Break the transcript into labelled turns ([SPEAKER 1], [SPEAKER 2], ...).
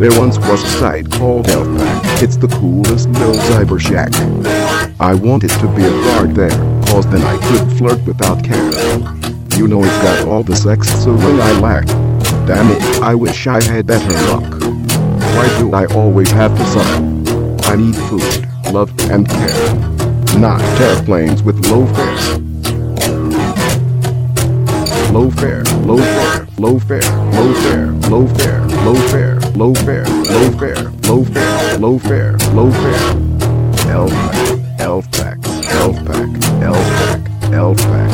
[SPEAKER 1] There once was a site called Elfpack. It's the coolest little cyber shack. I wanted to be a guard there, cause then I could flirt without care. You know it's got all the sex so I lack. Damn it, I wish I had better luck. Why do I always have to suffer? I need food, love, and care. Not airplanes with low fare. Low fare, low fare, low fare, low fare, low fare, low fare, low fare, low fare, low fare, low fare, low fare. Elfpack, Elfpack, Elfpack, Elfpack, Elfpack.